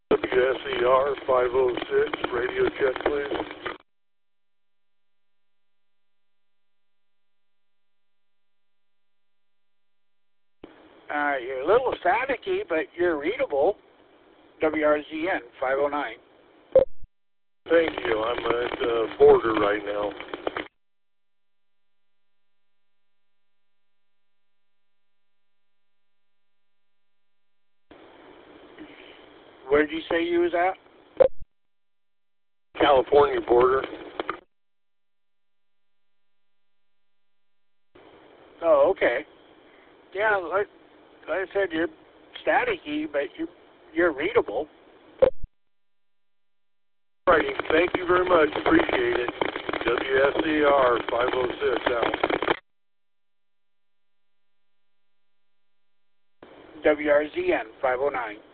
WSER 506, radio check, please. You're a little staticky, but you're readable. WRZN 509. Thank you. I'm at the border right now. Where did you say you was at? California border. Oh, okay. Yeah, like I said, you're staticky, but you're readable. Righty. Thank you very much. Appreciate it. WSER 506 out. WRZN 509.